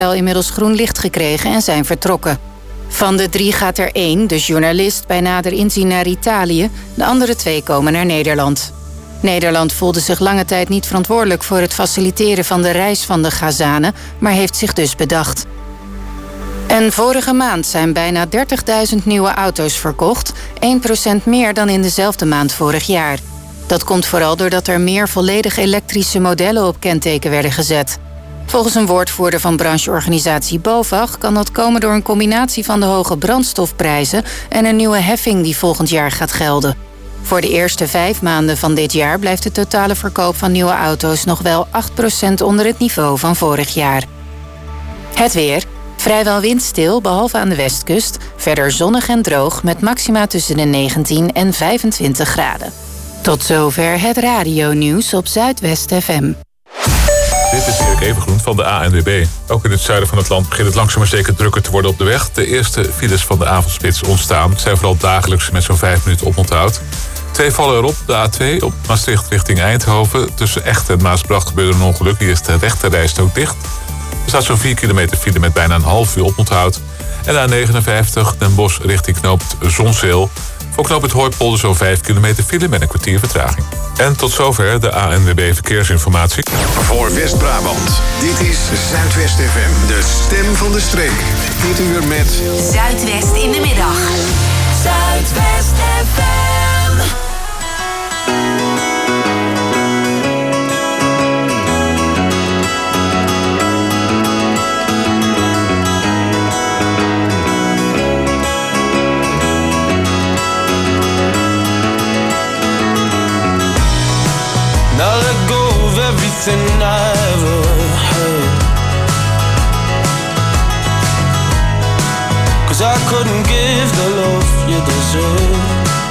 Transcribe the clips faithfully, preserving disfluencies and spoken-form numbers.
inmiddels groen licht gekregen en zijn vertrokken. Van de drie gaat er één, de journalist, bij nader inzien naar Italië. De andere twee komen naar Nederland. Nederland voelde zich lange tijd niet verantwoordelijk voor het faciliteren van de reis van de Gazanen, maar heeft zich dus bedacht. En vorige maand zijn bijna dertigduizend nieuwe auto's verkocht, één procent meer dan in dezelfde maand vorig jaar. Dat komt vooral doordat er meer volledig elektrische modellen op kenteken werden gezet. Volgens een woordvoerder van brancheorganisatie BOVAG kan dat komen door een combinatie van de hoge brandstofprijzen en een nieuwe heffing die volgend jaar gaat gelden. Voor de eerste vijf maanden van dit jaar blijft de totale verkoop van nieuwe auto's nog wel acht procent onder het niveau van vorig jaar. Het weer. Vrijwel windstil, behalve aan de westkust. Verder zonnig en droog met maxima tussen de negentien en vijfentwintig graden. Tot zover het radionieuws op Zuidwest F M. Dit is Erik Evengroen van de A N W B. Ook in het zuiden van het land begint het langzaam maar zeker drukker te worden op de weg. De eerste files van de avondspits ontstaan. Het zijn vooral dagelijks met zo'n vijf minuten oponthoud. Twee vallen erop. De A twee op Maastricht richting Eindhoven. Tussen Echt en Maasbracht gebeurde een ongeluk. Hier is de rechterrijstrook dicht. Er staat zo'n vier kilometer file met bijna een half uur oponthoud. En de A negenenvijftig Den Bosch richting knooppunt Zonzeel. Voor knooppunt Hooipolder zo'n vijf kilometer file met een kwartier vertraging. En tot zover de A N W B Verkeersinformatie. Voor West-Brabant, dit is Zuidwest F M, de stem van de streek. Dit uur met Zuidwest in de middag. Zuidwest F M. Now let go of everything I ever heard, 'cause I couldn't give the love you deserve.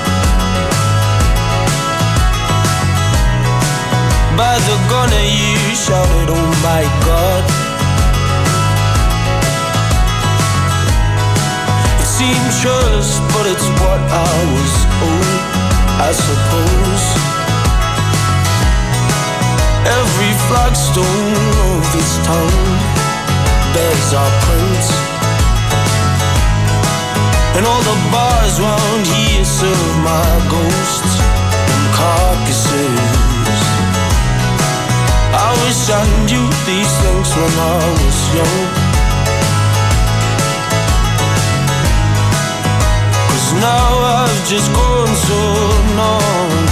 By the gun at you shouted, oh my God. It seemed trust, but it's what I was owed, I suppose. Every flagstone of this town bears our prints, and all the bars round here serve my ghosts and carcasses. I wish I knew these things when I was young, 'cause now I've just gone so numb.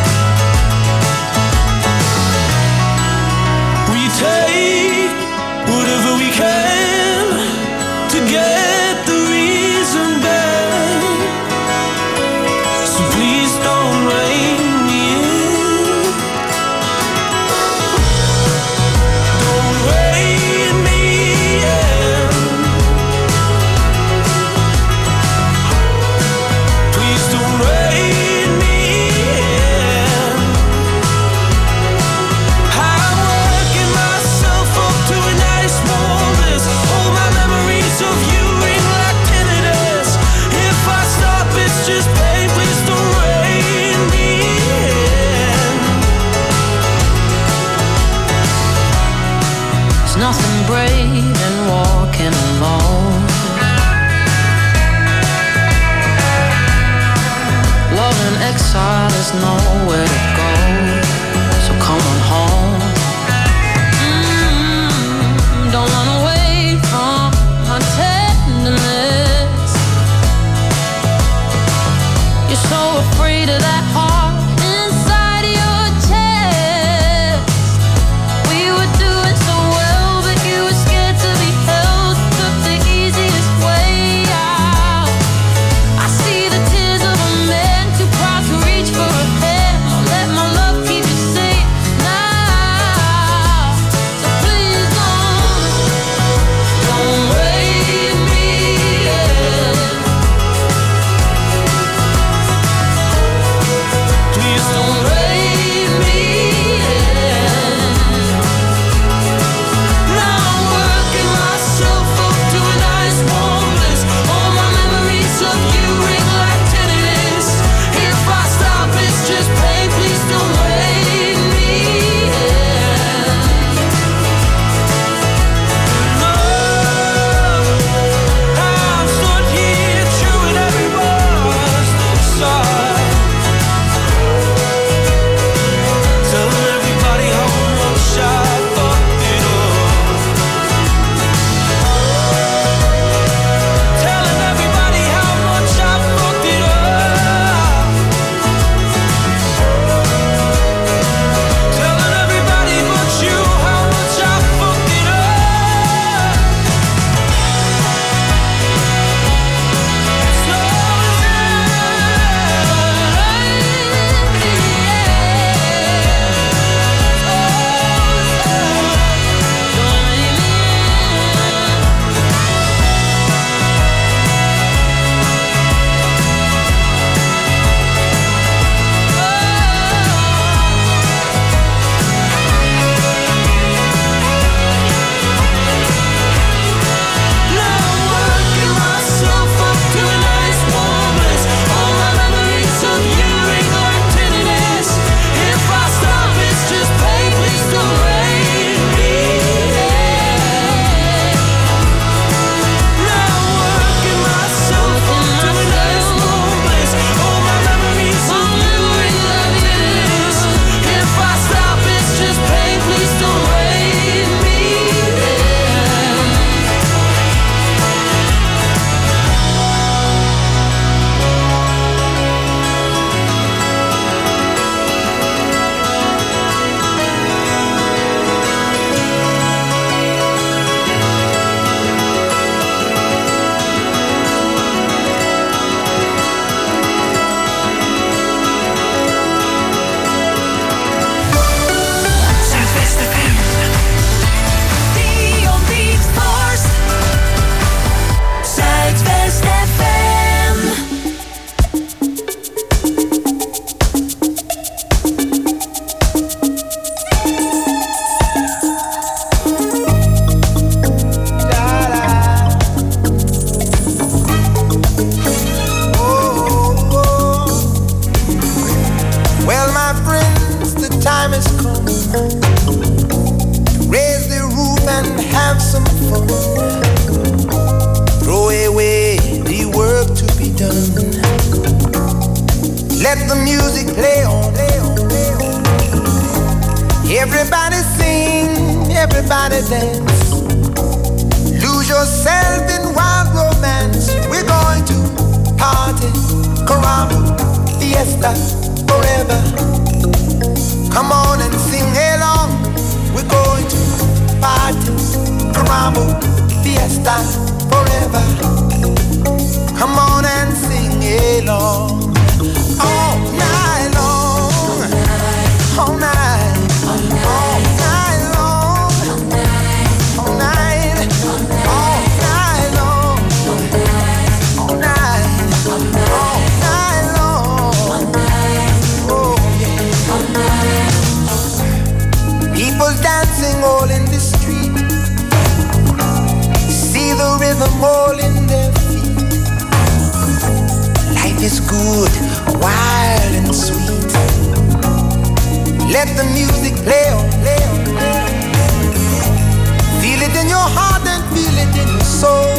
Take whatever we can to get the reason back, so please don't rein me in. Don't rein me in. Please don't rein me in. I'm working myself up to a nice warmness. All my memories of you ring like tinnitus. If I stop, it's just pain. Please don't rein me in. There's nothing brave in walking alone. Love in exile is nowhere to go, so come on home. Mm, don't run away from my tenderness. You're so afraid of that heart inside your chest. We were doing so well, but you were scared to be held. Took the easiest way out. I see the tears of a man too proud to reach for a hand. nonsense. Lose yourself in wild romance. We're going to party, caramba, fiesta, forever. Come on and sing along. We're going to party, caramba, fiesta, forever. Come on and sing along. All night long, all night, all night long, all night, all night long, all night, all night long. Oh yeah. People dancing all in the street. See the rhythm all in their feet. Life is good, wild and sweet. Let the music play on, play on, play on. Feel it in your heart and feel it in your soul.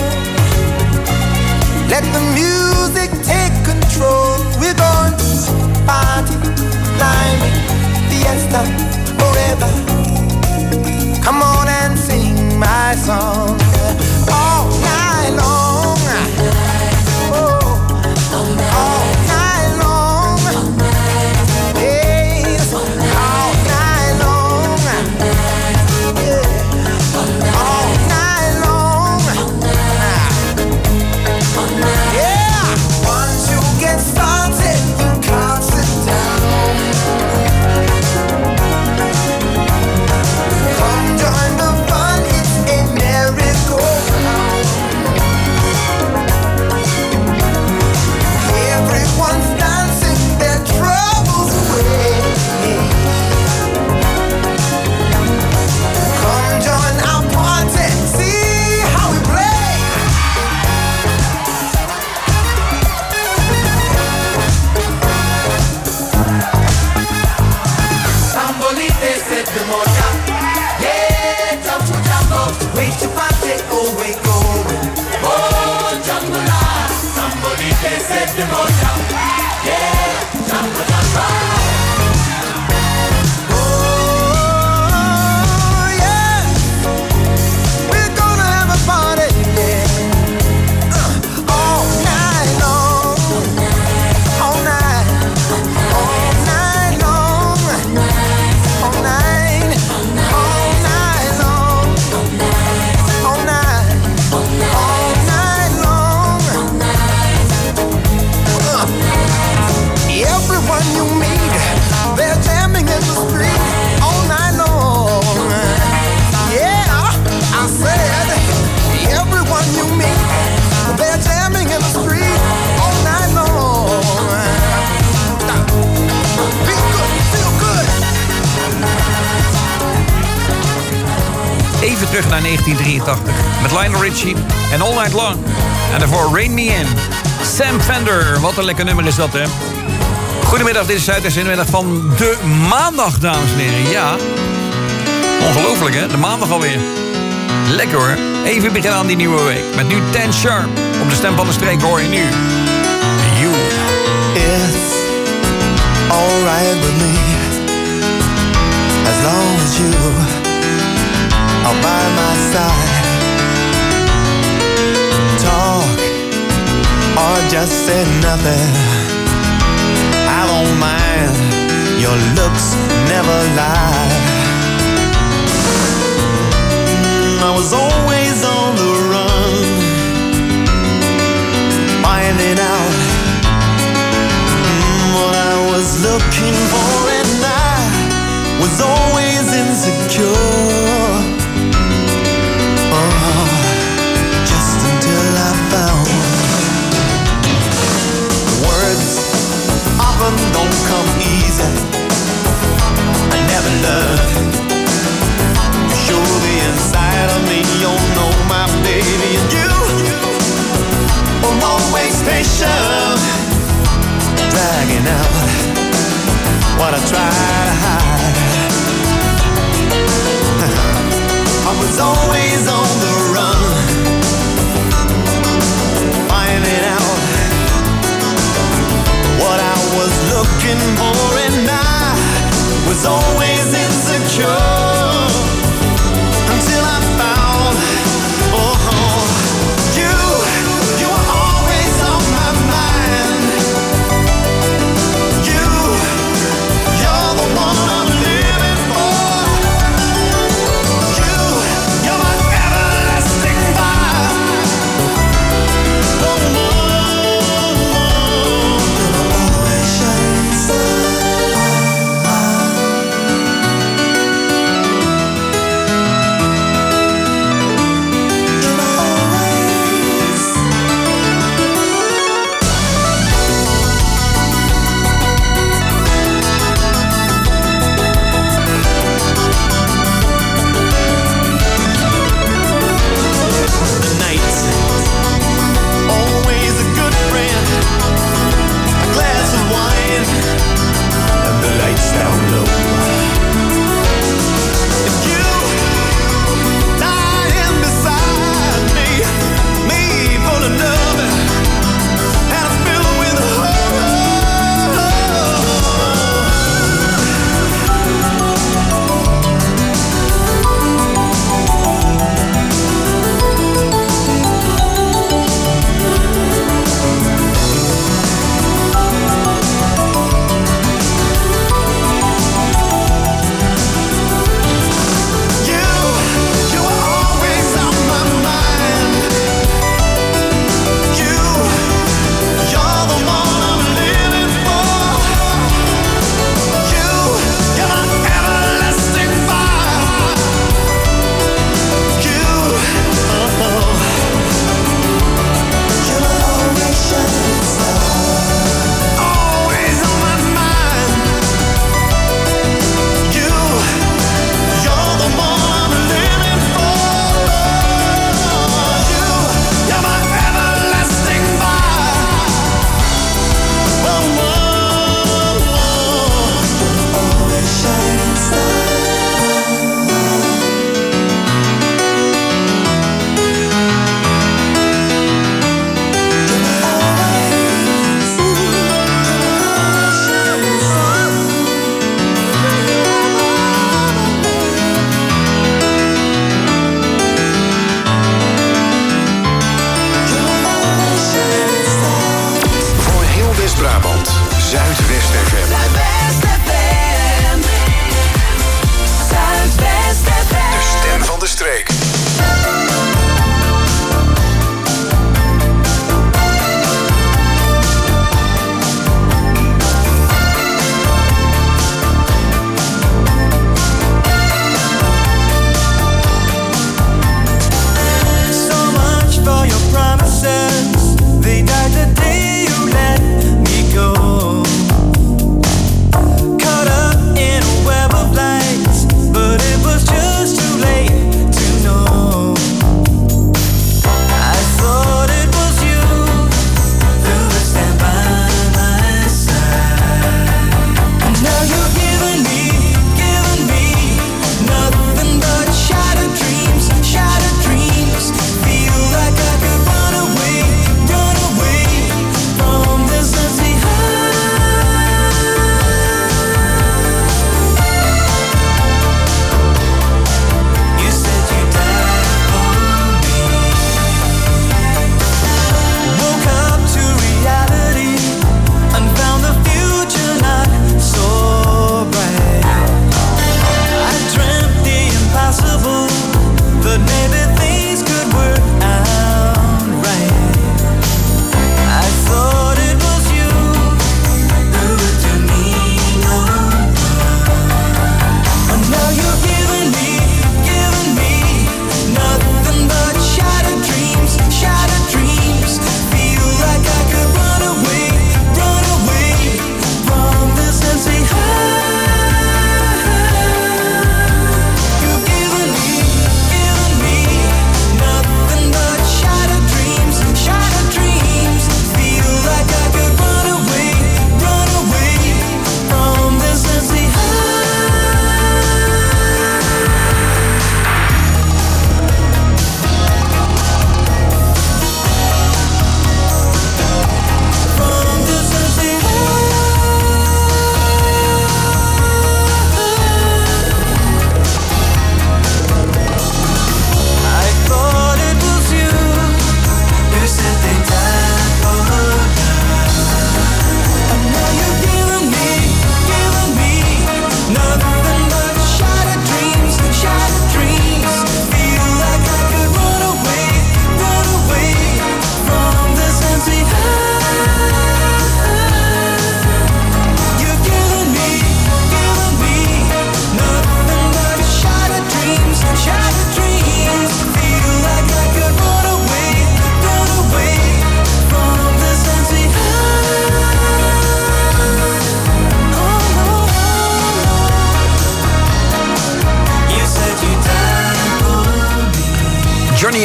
Let the music take control. We're going to party, climbing, fiesta, forever. Come on and sing my song all night long. Oh, all night long. Yes, all night long. Yeah, all night long. Yeah, once you get started, you can't sit down. Come join the fun, it's a merry-go-round. Everyone's dancing their troubles away. Come join our party, see how we play. Sambolite set the moja. Yeah, jumbo jumbo. Wait to party, oh wait going. Oh, jumbo la. Sambolite set the moja. Yeah, jumbo jumbo. Oh yeah, we're gonna have a party, yeah. Uh, all night long, all night, all night long, all night, all night long, all night, all night long. Uh, Everyone you meet, they're jamming in the street all night long. Yeah, I said, everyone you meet, they're jamming in the street all night long. Feel good, feel good. Even terug naar negentien drieëntachtig met Lionel Richie en All Night Long. En daarvoor Rain Me In. Sam Fender, wat een lekker nummer is dat, hè? Goedemiddag, dit is Zuidwest-middag van de maandag, dames en heren. Ja, ongelooflijk, hè? De maandag alweer. Lekker, hoor. Even beginnen aan die nieuwe week. Met nu Ten Sharp. Op de stem van de streek hoor je nu You. It's alright with me as long as you are by my side. Talk or just say nothing. I don't mind. Your looks never lie. I was always on the run, finding out mm, what I was looking for, and I was always insecure. Oh, just until I found words often don't come easy. I never learned to show the inside of me. You know my baby, and you were always patient, dragging out what I tried to hide. I was always on the run, finding out what I was looking for, and I was always insecure until I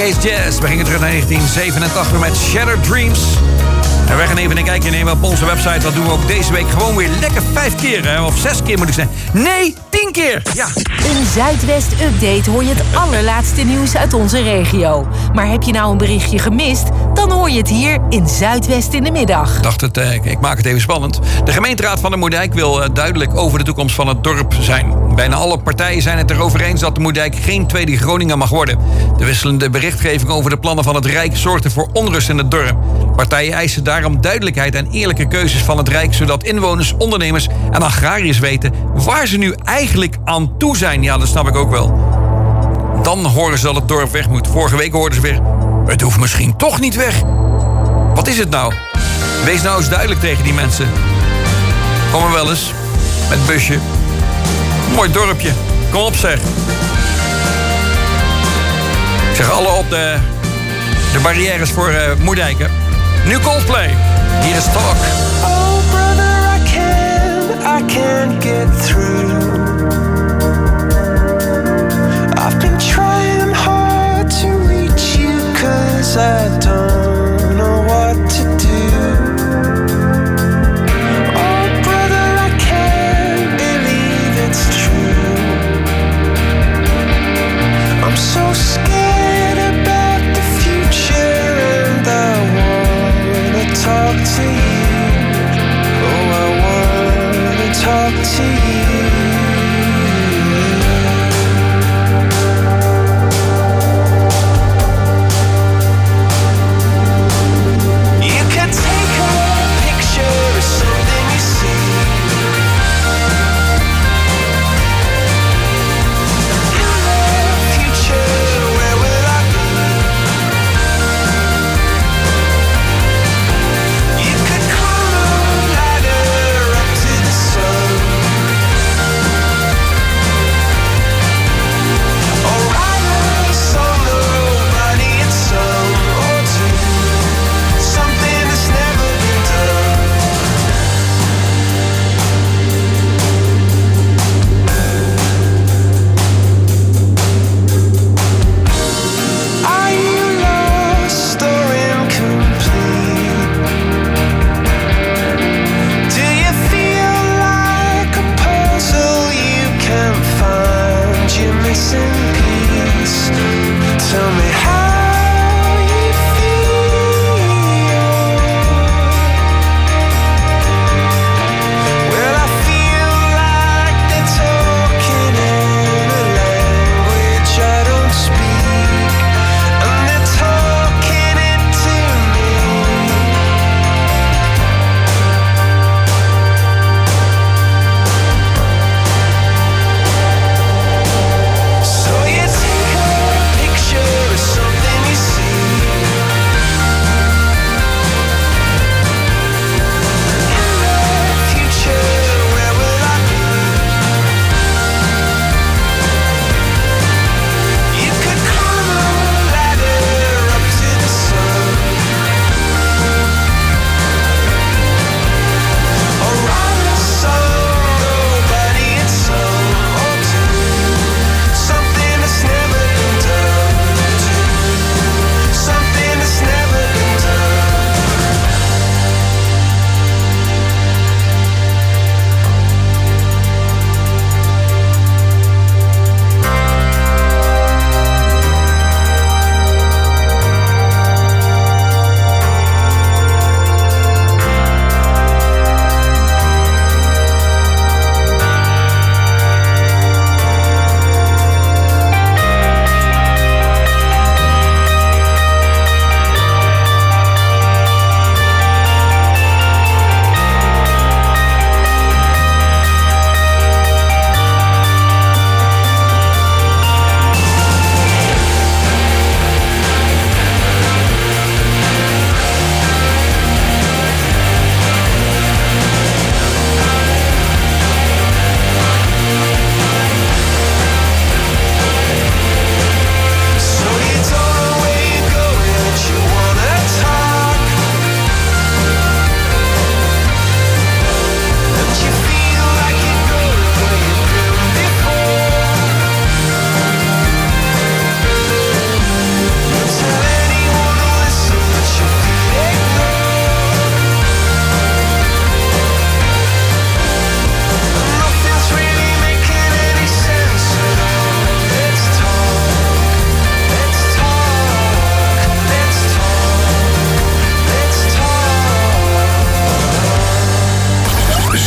Ace Jazz. We gingen terug naar negentien zevenentachtig met Shattered Dreams. En wij gaan even een kijkje nemen op onze website. Dat doen we ook deze week gewoon weer lekker vijf keer. Hè? Of zes keer moet ik zeggen. Nee, tien keer. Ja. In Zuidwest Update hoor je het allerlaatste nieuws uit onze regio. Maar heb je nou een berichtje gemist? Dan hoor je het hier in Zuidwest in de middag. Dacht het, eh, ik maak het even spannend. De gemeenteraad van de Moerdijk wil eh, duidelijk over de toekomst van het dorp zijn. Bijna alle partijen zijn het erover eens dat de Moerdijk geen tweede Groningen mag worden. De wisselende berichtgeving over de plannen van het Rijk zorgde voor onrust in het dorp. Partijen eisen daarom duidelijkheid en eerlijke keuzes van het Rijk, zodat inwoners, ondernemers en agrariërs weten waar ze nu eigenlijk aan toe zijn. Ja, dat snap ik ook wel. Dan horen ze dat het dorp weg moet. Vorige week hoorden ze weer, het hoeft misschien toch niet weg. Wat is het nou? Wees nou eens duidelijk tegen die mensen. Kom maar wel eens. Met het busje. Mooi dorpje. Kom op zeg. Ik zeg alle op de, de barrières voor uh, Moerdijken. Nu Coldplay. Hier is Talk. Oh brother, I can't, I can't get through. I've been trying hard to reach you, 'cause I don't know what to do. Oh brother, I can't believe it's true. I'm so scared about the future, and I wanna talk to you. Oh, I wanna talk to you.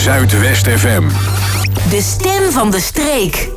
Zuidwest F M. De stem van de streek.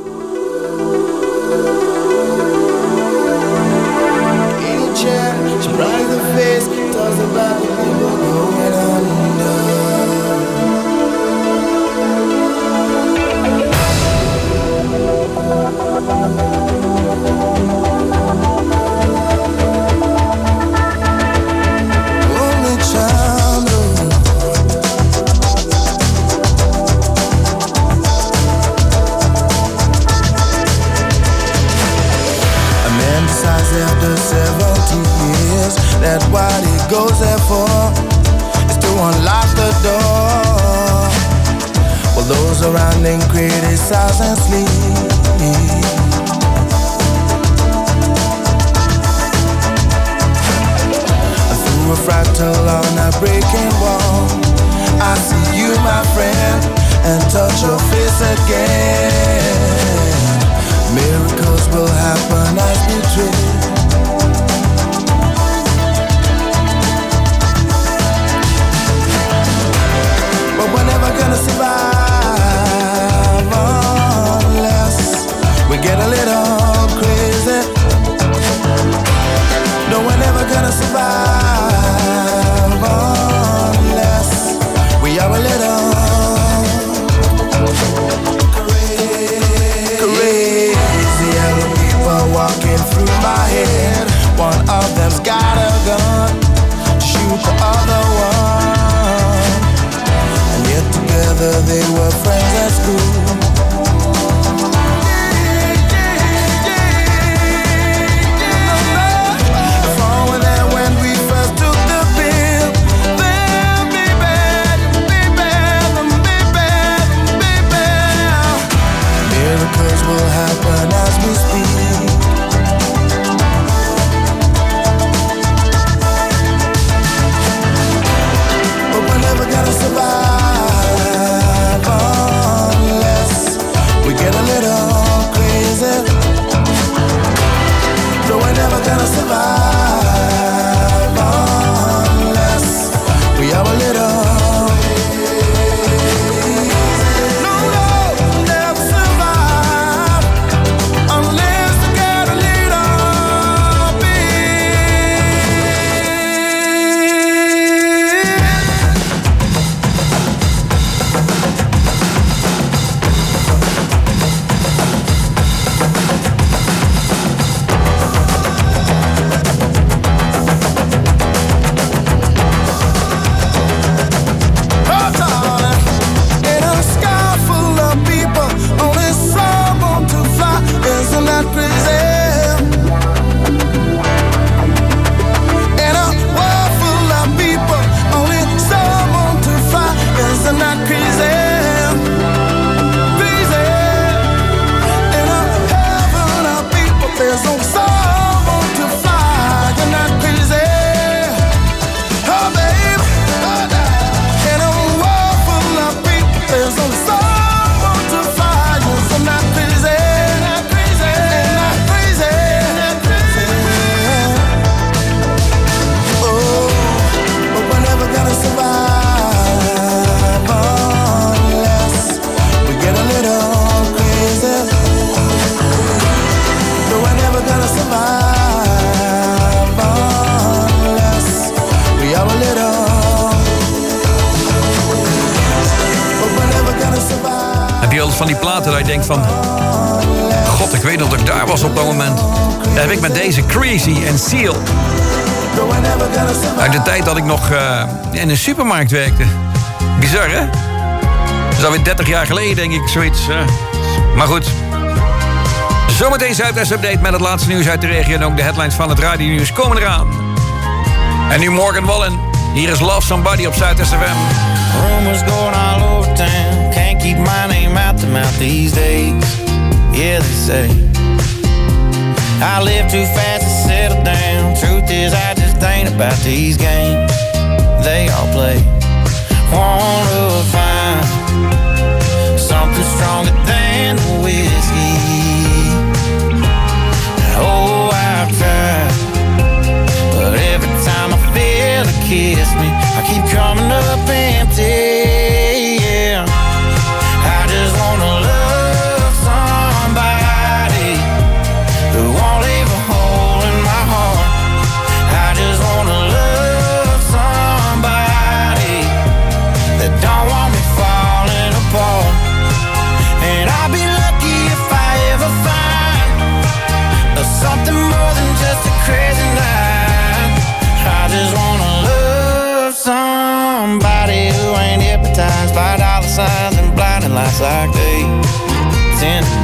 After seventy years, that what he goes there for is to unlock the door. Well, those around him criticize and sleep. Through a fractal on a breaking wall, I see you, my friend, and touch your face again. Miracles will happen as we dream. But we're never gonna survive unless we get a little crazy. No, we're never gonna survive unless we are a little walking through my head. One of them's got a gun to shoot the other one, and yet together they were friends at school. If all were there when we first took the pill, then be bad, be bad, be bad, be bad. Miracles will happen as we speak. Gotta survive unless we get a little crazy. No, we're never gonna survive unless we are a little. No, no, never survive unless we get a little van die platen dat je denkt van... God, ik weet nog dat ik daar was op dat moment. Dat heb ik met deze Crazy en Seal. Uit de tijd dat ik nog uh, in een supermarkt werkte. Bizar, hè? Dat is alweer dertig jaar geleden, denk ik, zoiets. Uh. Maar goed. Zometeen Zuidwest Update met het laatste nieuws uit de regio... en ook de headlines van het radionieuws komen eraan. En nu Morgan Wallen. Hier is Love Somebody op Zuidwest F M. Rumors going all over town. Can't keep my name out the mouth these days. Yeah, they say I live too fast to settle down. Truth is, I just ain't about these games they all play. Wanna find something stronger than whiskey. Oh, I've tried, but every time I feel it kiss me, I keep coming up empty. Yeah.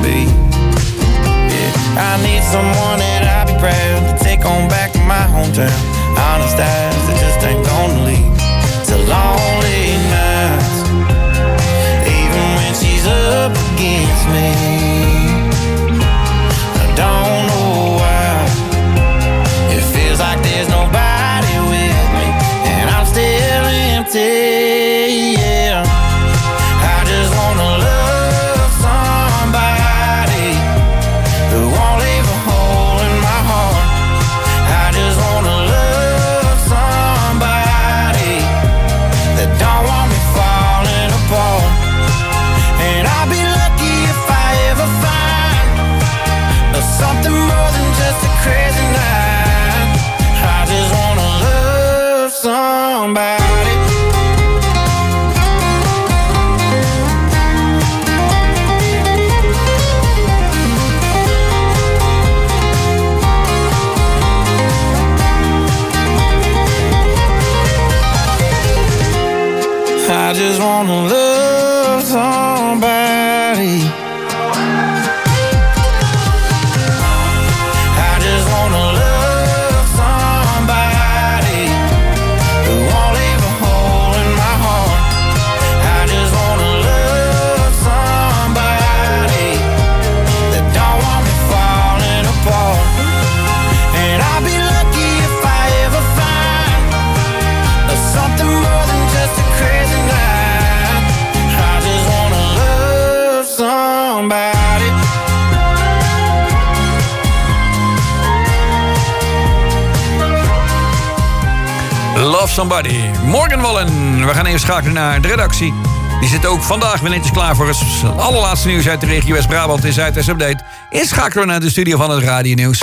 be. Yeah, I need someone that I'll be proud to take on back to my hometown. Honest eyes that just ain't gonna leave to lonely nights. Even when she's up against me, I don't know why. It feels like there's nobody with me, and I'm still empty. Yeah, I just wanna love somebody who won't leave a hole in my heart. I just wanna love somebody that don't want me falling apart. And I'll be lucky if I ever find something more than just a crazy night. I just wanna love somebody. I just wanna love somebody. I just wanna love somebody who won't leave a hole in my heart. I just wanna love somebody that don't want me falling apart. And I'll be lucky if I ever find something more than just a crazy night. I just wanna love somebody. Love Somebody. Morgan Wallen. We gaan even schakelen naar de redactie. Die zit ook vandaag weer netjes klaar voor het allerlaatste nieuws uit de regio West-Brabant in Zuidwest Update. Eerst schakelen we naar de studio van het Radio Nieuws.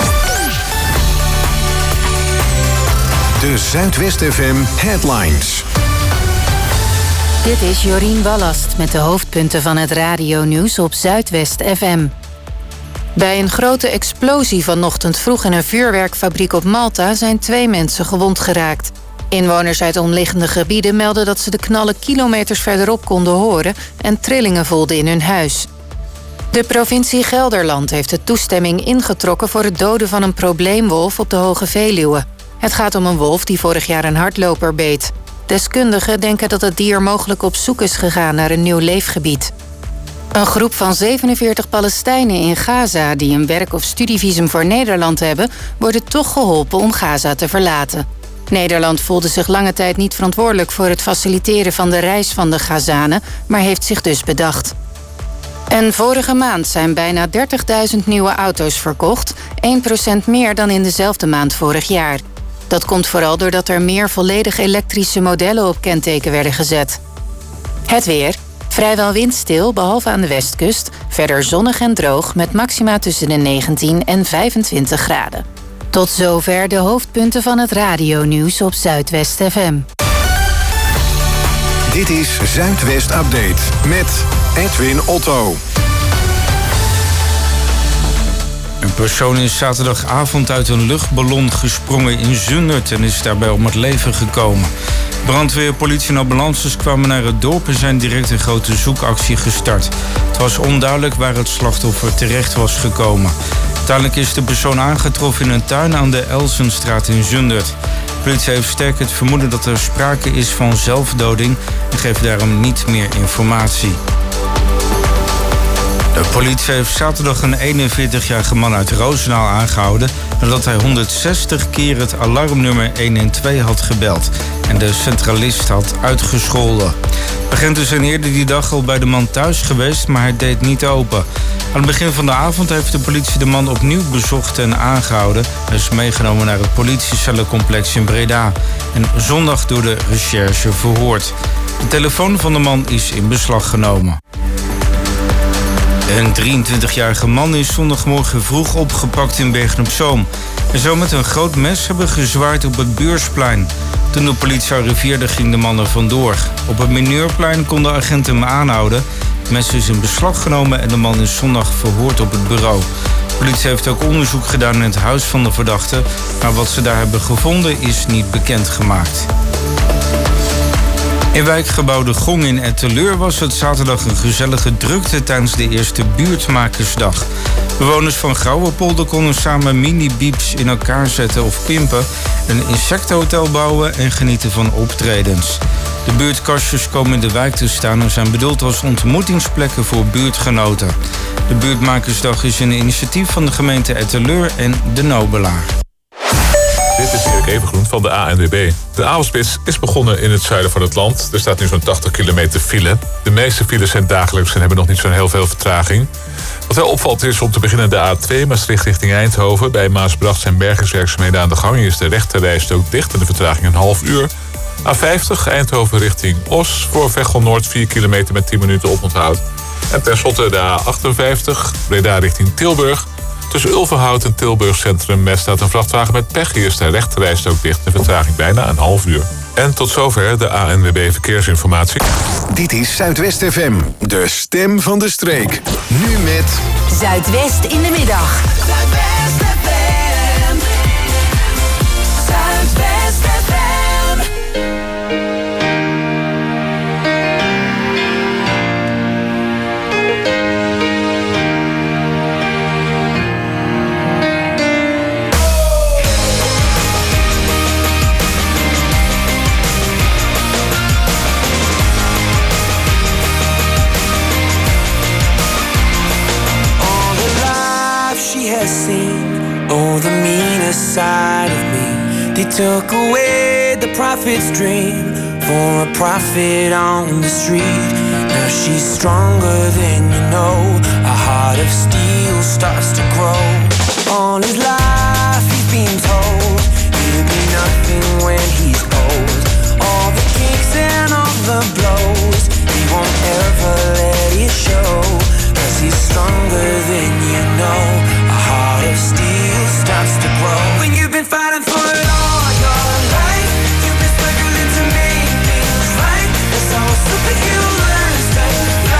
De Zuidwest F M Headlines. Dit is Jorien Ballast met de hoofdpunten van het radionieuws op Zuidwest F M. Bij een grote explosie vanochtend vroeg in een vuurwerkfabriek op Malta zijn twee mensen gewond geraakt. Inwoners uit omliggende gebieden melden dat ze de knallen kilometers verderop konden horen en trillingen voelden in hun huis. De provincie Gelderland heeft de toestemming ingetrokken voor het doden van een probleemwolf op de Hoge Veluwe. Het gaat om een wolf die vorig jaar een hardloper beet. Deskundigen denken dat het dier mogelijk op zoek is gegaan naar een nieuw leefgebied. Een groep van zevenenveertig Palestijnen in Gaza die een werk- of studievisum voor Nederland hebben, worden toch geholpen om Gaza te verlaten. Nederland voelde zich lange tijd niet verantwoordelijk voor het faciliteren van de reis van de Gazanen, maar heeft zich dus bedacht. En vorige maand zijn bijna dertigduizend nieuwe auto's verkocht, één procent meer dan in dezelfde maand vorig jaar. Dat komt vooral doordat er meer volledig elektrische modellen op kenteken werden gezet. Het weer. Vrijwel windstil, behalve aan de westkust. Verder zonnig en droog met maxima tussen de negentien en vijfentwintig graden. Tot zover de hoofdpunten van het radionieuws op Zuidwest F M. Dit is Zuidwest Update met Edwin Otto. Een persoon is zaterdagavond uit een luchtballon gesprongen in Zundert en is daarbij om het leven gekomen. Brandweer, politie en ambulances kwamen naar het dorp en zijn direct een grote zoekactie gestart. Het was onduidelijk waar het slachtoffer terecht was gekomen. Uiteindelijk is de persoon aangetroffen in een tuin aan de Elsenstraat in Zundert. De politie heeft sterk het vermoeden dat er sprake is van zelfdoding en geeft daarom niet meer informatie. De politie heeft zaterdag een eenenveertigjarige man uit Roosendaal aangehouden nadat hij honderdzestig keer het alarmnummer honderdtwaalf had gebeld en de centralist had uitgescholden. Agenten zijn eerder die dag al bij de man thuis geweest, maar hij deed niet open. Aan het begin van de avond heeft de politie de man opnieuw bezocht en aangehouden. Hij is meegenomen naar het politiecellencomplex in Breda en zondag door de recherche verhoord. De telefoon van de man is in beslag genomen. Een drieëntwintigjarige man is zondagmorgen vroeg opgepakt in Bergen-op-Zoom. Hij zou met een groot mes hebben gezwaaid op het Beursplein. Toen de politie arriveerde ging de man er vandoor. Op het Mineurplein konden agenten hem aanhouden. Het mes is in beslag genomen en de man is zondag verhoord op het bureau. De politie heeft ook onderzoek gedaan in het huis van de verdachte, maar wat ze daar hebben gevonden is niet bekendgemaakt. In wijkgebouw De Gong in Etteleur was het zaterdag een gezellige drukte tijdens de eerste buurtmakersdag. Bewoners van Grauwenpolder konden samen mini-bieps in elkaar zetten of pimpen, een insectenhotel bouwen en genieten van optredens. De buurtkastjes komen in de wijk te staan en zijn bedoeld als ontmoetingsplekken voor buurtgenoten. De buurtmakersdag is een initiatief van de gemeente Etteleur en De Nobelaar. Dit is Erik Evengroen van de A N W B. De avondspits is begonnen in het zuiden van het land. Er staat nu zo'n tachtig kilometer file. De meeste files zijn dagelijks en hebben nog niet zo'n heel veel vertraging. Wat wel opvalt is om te beginnen de A twee, Maastricht richting Eindhoven. Bij Maasbracht zijn bergingswerkzaamheden aan de gang. Hier is de rechterrijstrook dicht en de vertraging een half uur. A vijftig, Eindhoven richting Os. Voor Veghel Noord vier kilometer met tien minuten oponthoud. En tenslotte de A achtenvijftig, Breda richting Tilburg. Tussen Ulverhout en Tilburg Centrum staat een vrachtwagen met pech. Hier is de rechterrijstrook dicht. De vertraging bijna een half uur. En tot zover de A N W B Verkeersinformatie. Dit is Zuidwest F M, de stem van de streek. Nu met Zuidwest in de middag. Zuidwest F M. Zuidwest F M. Seen, oh, the meanest side of me. They took away the prophet's dream for a prophet on the street. Now she's stronger than you know. A heart of steel starts to grow. All his life he's been told he'll be nothing when he's old. All the kicks and all the blows, he won't ever let it show. Cause he's stronger than you know. Heart of steel starts to grow. When you've been fighting for it all your life, you've been struggling to make things right. That's how a superhero learns to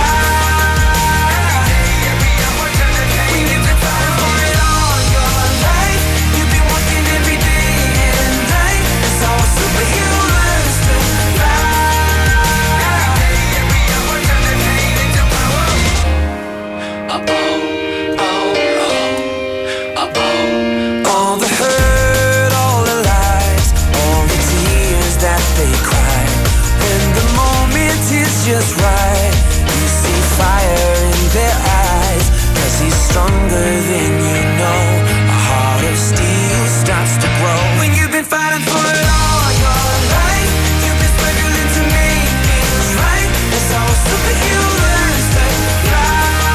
fly. When you've been fighting for it all your life, you've been working every day and night. That's how a superhero learns to fly. Uh-oh. Just right, you see fire in their eyes. Cause he's stronger than you know. A heart of steel starts to grow. When you've been fighting for it all your life, you've been struggling to make things right. That's how a superhero learns to fly.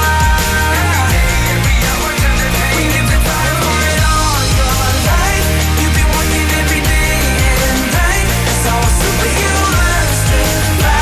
When you've been fighting for it all your life, you've been working every day and night. That's how a superhero learns to fly.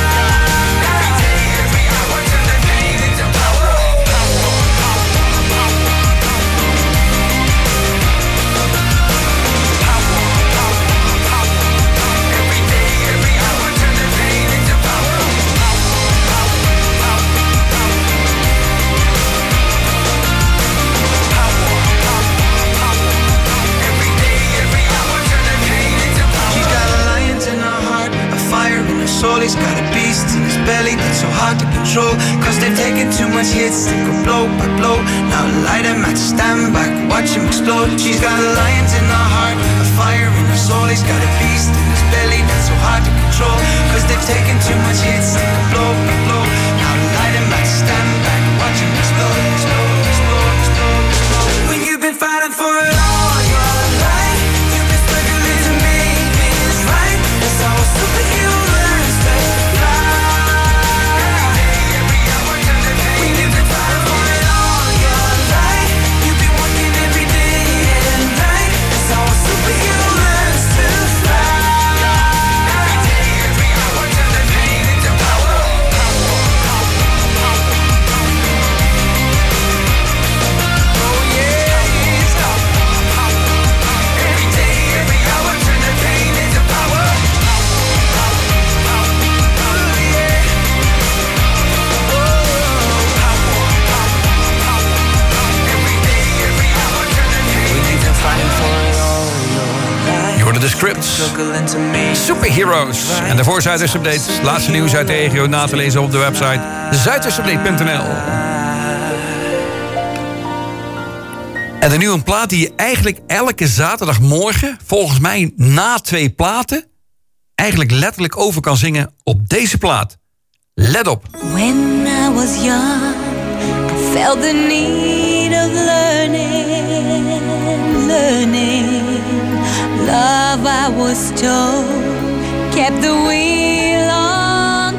Soul, he's got a beast in his belly that's so hard to control. Cause they've taken too much hits, they go blow by blow. Now light him at stand back, watch him explode. She's got a lion in her heart, a fire in her soul. He's got a beast in his belly that's so hard to control. Cause they've taken too much hits, they go blow by blow. Now light him at stand back, watch him explode, explode, explode, explode, explode. When you've been fighting for it all your life, you've been struggling to make things right. That's how a superhero superhero learns to fly. worden de Scripts. Superheroes. En daarvoor Zuidwest Update. Laatste nieuws uit de regio na te lezen op de website zuidwestupdate punt n l. En dan nu een plaat die je eigenlijk elke zaterdagmorgen, volgens mij na twee platen, eigenlijk letterlijk over kan zingen op deze plaat. Let op. When I was young, I felt the need of learning, learning. Love, I was told, kept the wheel on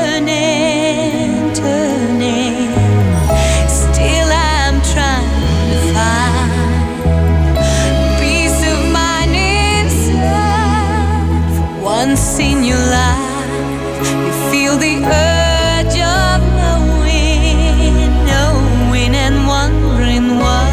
turning, turning. Still I'm trying to find peace of mind inside. For once in your life, you feel the urge of knowing, knowing and wondering why.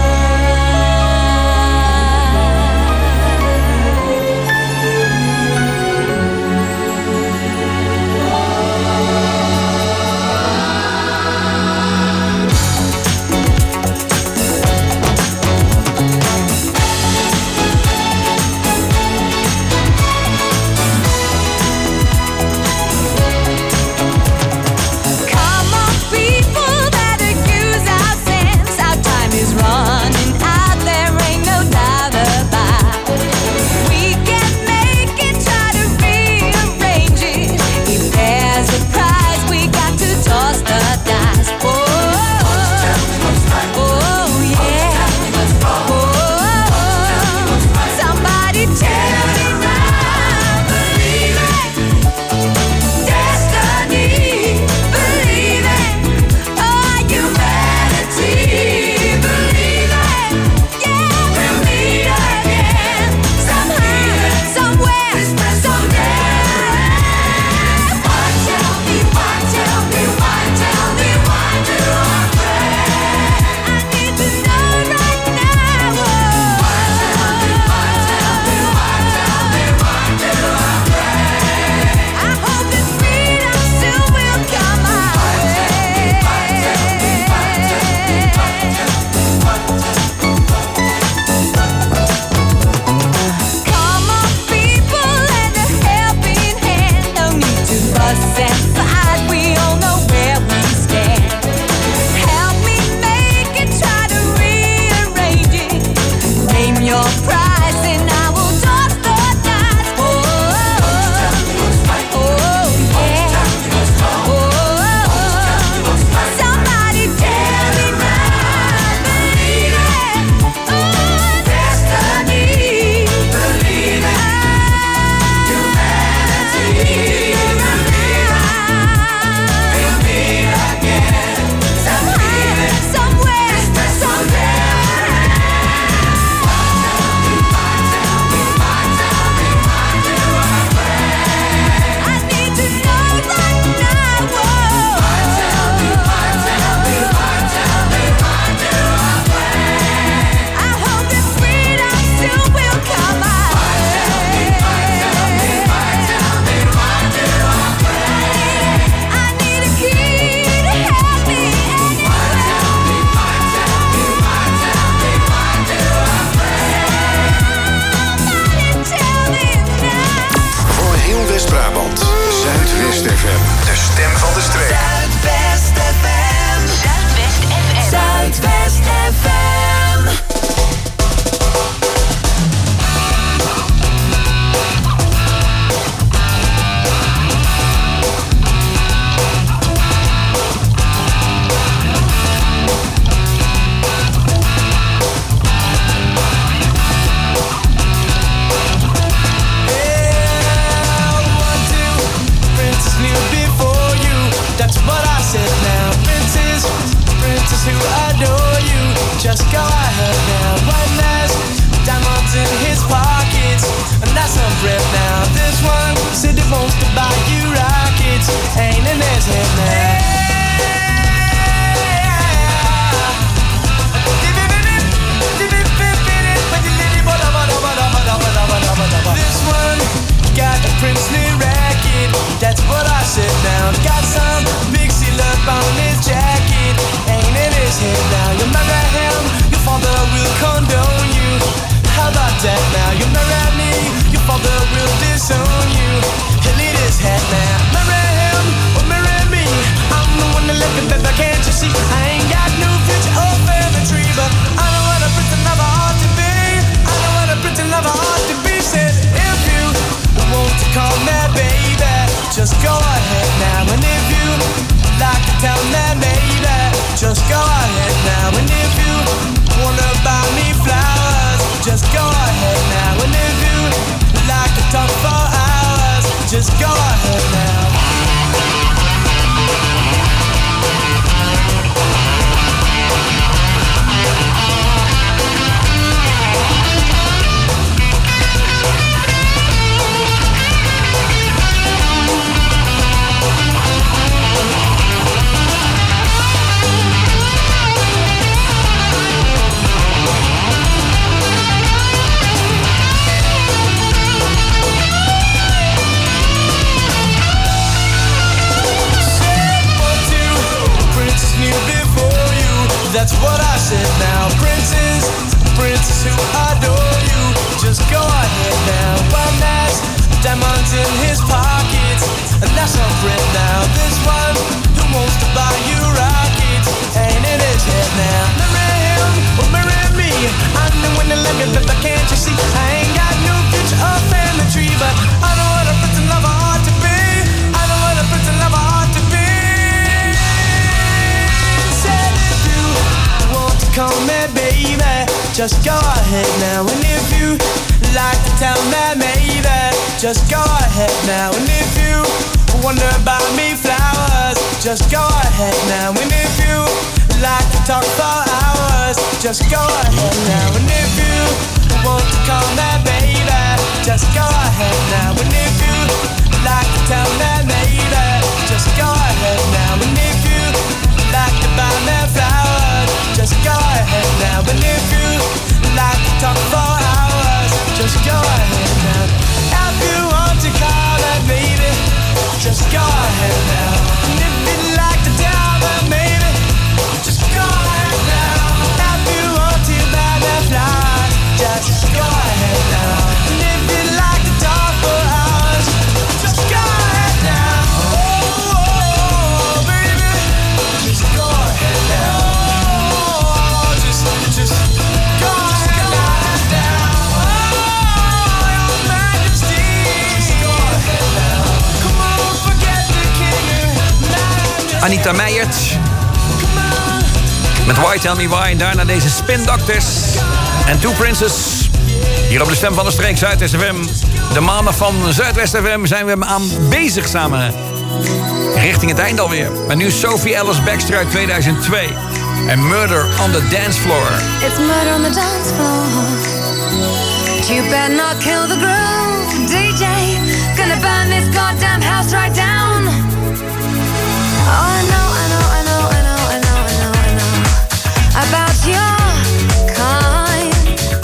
that now. You marry me, you fall hands in his pockets, and that's our friend now. This one who wants to buy you rockets, ain't in his head now. Marry him or marry me, I'm the one that let me live, but can't you see? I ain't got no future or family tree, but I know what a prince and lover ought to be. I know what a prince and lover ought to be. Said if you want to call me baby, just go ahead now. And if you like to tell me maybe, just go ahead now. And if you wonder about me flowers, just go ahead now. And if you like to talk for hours, just go ahead now. And if you want to call me baby, just go ahead now. And if you like to tell me maybe, just go ahead now. And if you like to buy me flowers, just go ahead now. And if you like to talk for hours, just go ahead now. If you want to call me baby, just go ahead now. And if you like to tell me maybe, just go ahead now. If you want to buy me flowers, just go ahead now. And if you like to talk for hours, just go ahead now. Oh, oh, baby, just go ahead now. Oh, just, just go ahead now. Oh, your Majesty, just go ahead now. Come on, forget the king. Anita Meijert. Met Why Tell Me Why. En daarna deze Spin Doctors. En Two Princes. Hier op de Stem van de Streek, Zuidwest F M. De maandag van Zuidwest F M zijn we aan bezig samen. Richting het eind alweer. Maar nu Sophie Ellis Bextor uit tweeduizend twee. En Murder on the Dance Floor. It's murder on the dance floor. But you better not kill the groove, D J. Gonna burn this goddamn house right down. Oh, I know, I know, I know, I know, I know, I know, I know about your kind.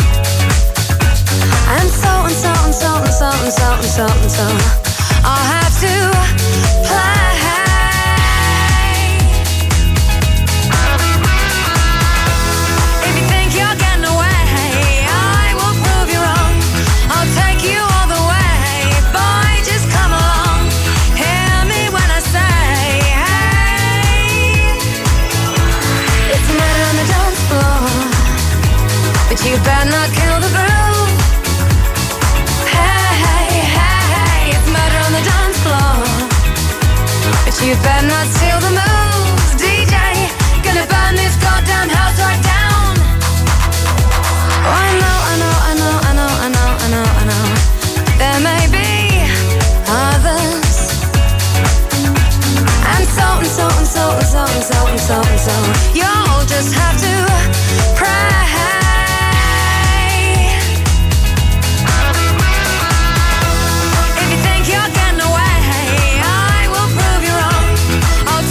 And so and so and so and so and so and so and so I'll have to play. If you think you're getting away, I will prove you wrong. I'll take you all the way. Boy, just come along. Hear me when I say, hey. It's murder on the dance floor, but you better not kill the groove. Hey, hey, hey, hey. It's murder on the dance floor, but you better not steal the moves, D J. Gonna burn this goddamn house right down. Oh, I know, I know, I know, I know, I know, I know, I know. There may be others. And so and so and so and so and so and so and so you'll just have to pray. If you think you're getting away, I will prove you wrong. I'll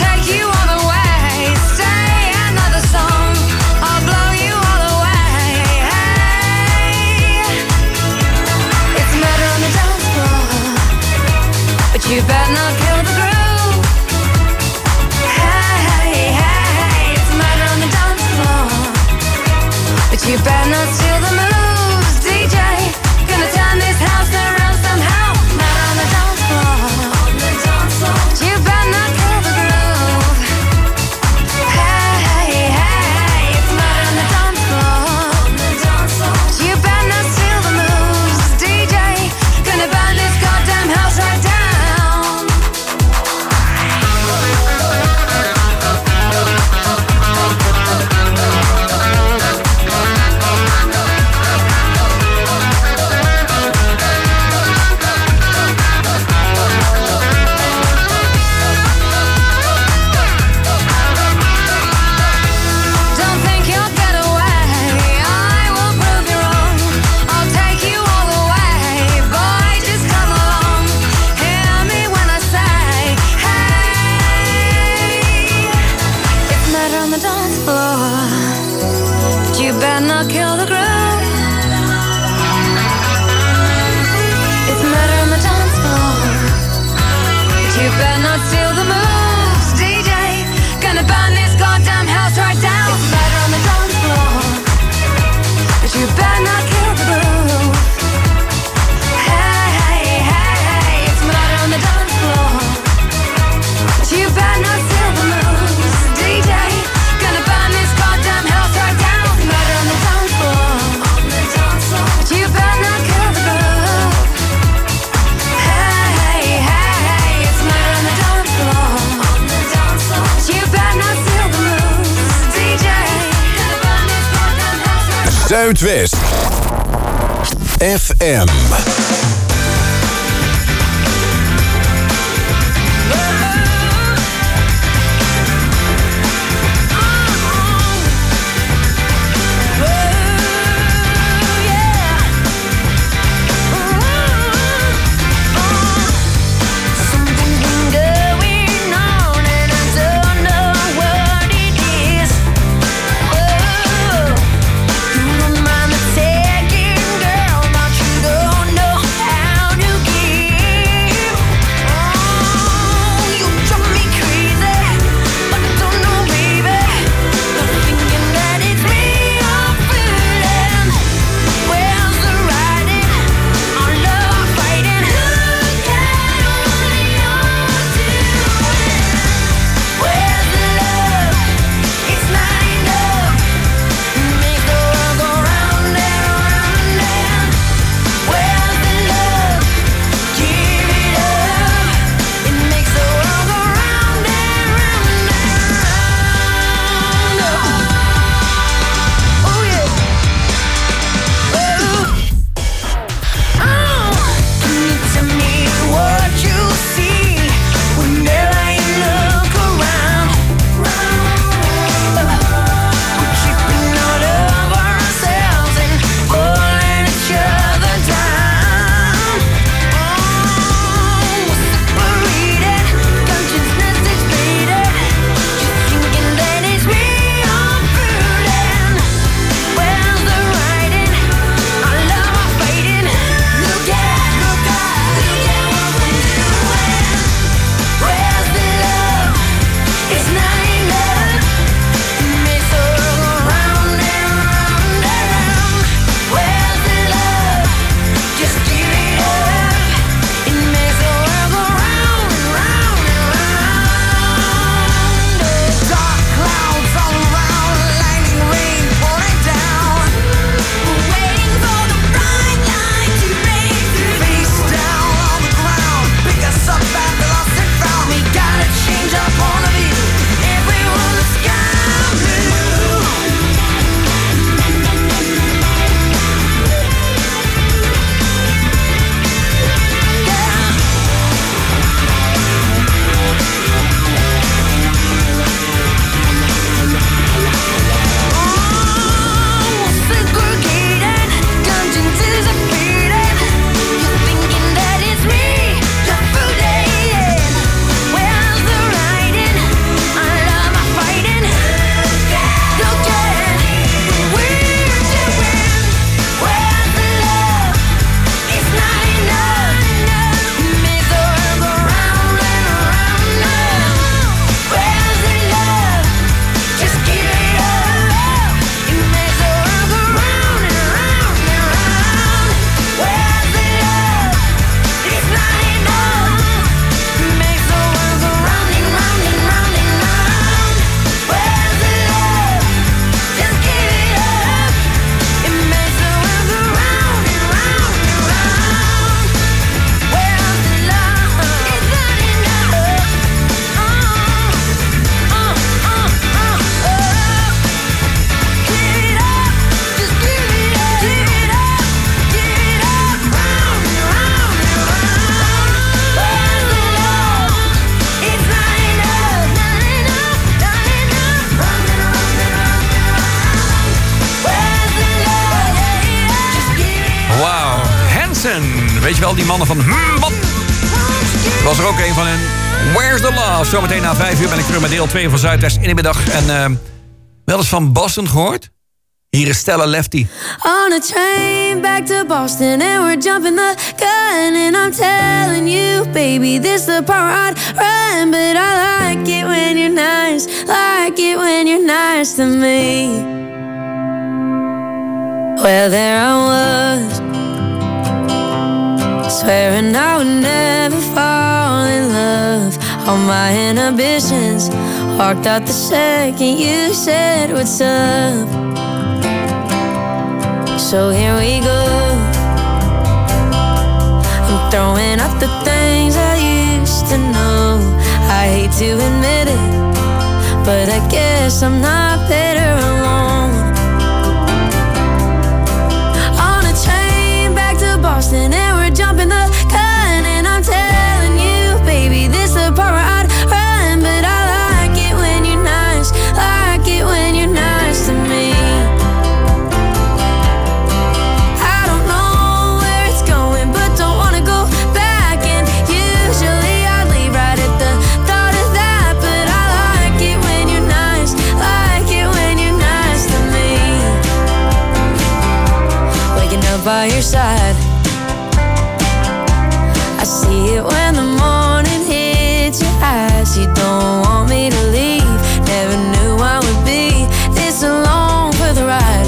Zuidwest F M. Weet je wel, die mannen van hmm, wat? Was er ook een van hen. Where's the love? Zometeen na vijf uur ben ik terug met deel twee van Zuidwest in de middag. En uh, wel eens van Boston gehoord? Hier is Stella Lefty. On a train back to Boston and we're jumping the gun and I'm telling you, baby, this the part I'd run. But I like it when you're nice, like it when you're nice to me. Well, there I was, swearing I would never fall in love. All my inhibitions walked out the second you said what's up. So here we go. I'm throwing out the things I used to know. I hate to admit it, but I guess I'm not better alone. by your side. I see it when the morning hits your eyes. You don't want me to leave. Never knew I would be this alone for the ride.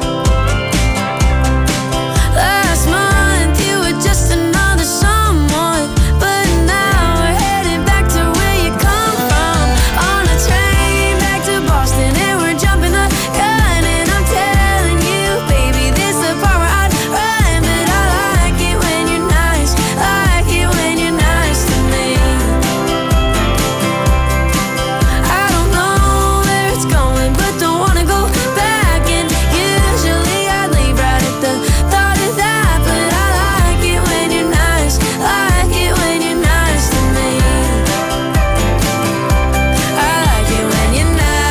Last month you were just another someone, but now we're headed back to where you come from. On a train back to Boston and we're jumping the gun. And I'm telling you, baby, this the part where I'd run. But I like it when you're nice, like it when you're nice to me. I don't know where it's going, but don't wanna go back. And usually I'd leave right at the thought of that. But I like it when you're nice, like it when you're nice to me. I like it when you're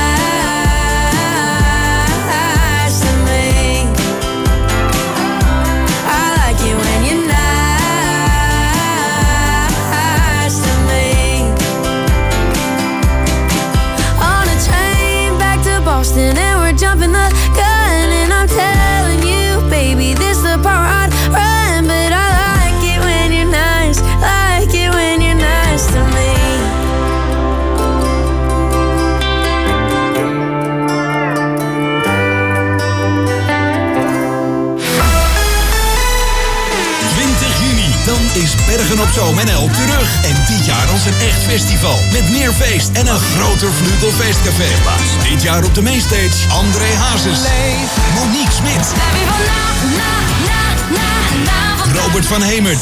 nice to me. I like it when you're nice to me. On a train back to Boston and we're jumping the gun. And I'm telling you, baby, this the part where I'd run. But I like it when you're nice, like it when you're nice to me. twintig juni, dan is Bergen op Zoom N L terug. En dit jaar als een echt festival. Met meer feest en een groter Vlugelfeestcafé. Dit jaar op de mainstage André Hazes, Monique Smit, Robert van Hemert,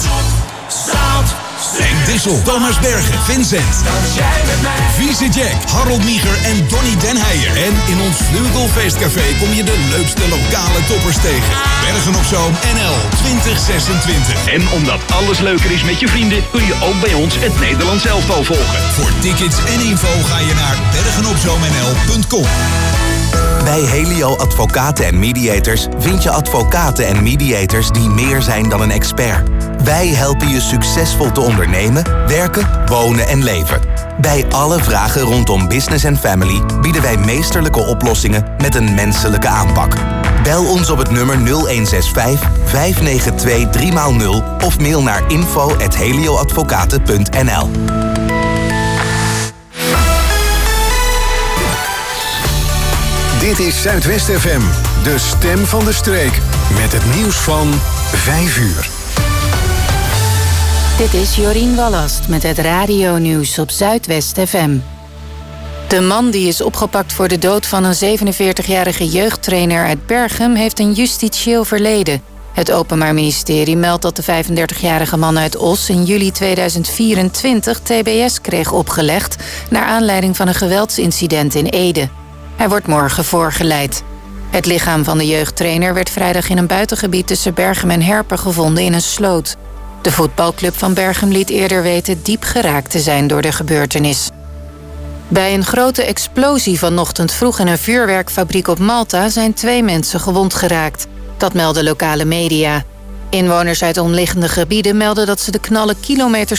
Henk Dissel, Thomas Bergen, Vincent, Vieze Jack, Harold Mieger en Donny Den Heijer. En in ons Vlugelfeestcafé kom je de leukste lokale toppers tegen. Bergen op Zoom N L twintig zesentwintig. En omdat alles leuker is met je vrienden, kun je ook bij ons het Nederlands elftal volgen. Voor tickets en info ga je naar bergenopzoomnl punt com. Bij Helio Advocaten en Mediators vind je advocaten en mediators die meer zijn dan een expert. Wij helpen je succesvol te ondernemen, werken, wonen en leven. Bij alle vragen rondom business en family bieden wij meesterlijke oplossingen met een menselijke aanpak. Bel ons op het nummer nul een zes vijf, vijf negen twee, drie nul of mail naar info at helioadvocaten punt n l. Dit is Zuidwest F M, de stem van de streek. Met het nieuws van vijf uur. Dit is Jorien Wallast met het radionieuws op Zuidwest F M. De man die is opgepakt voor de dood van een zevenenveertigjarige jeugdtrainer uit Berchem heeft een justitieel verleden. Het Openbaar Ministerie meldt dat de vijfendertigjarige man uit Os in juli tweeduizend vierentwintig T B S kreeg opgelegd naar aanleiding van een geweldsincident in Ede. Hij wordt morgen voorgeleid. Het lichaam van de jeugdtrainer werd vrijdag in een buitengebied tussen Berchem en Herpen gevonden in een sloot. De voetbalclub van Berchem liet eerder weten diep geraakt te zijn door de gebeurtenis. Bij een grote explosie vanochtend vroeg in een vuurwerkfabriek op Malta zijn twee mensen gewond geraakt. Dat melden lokale media. Inwoners uit omliggende gebieden melden dat ze de knallen kilometers